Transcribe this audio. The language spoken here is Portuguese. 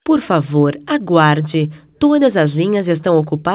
Por favor, aguarde. Todas as linhas estão ocupadas.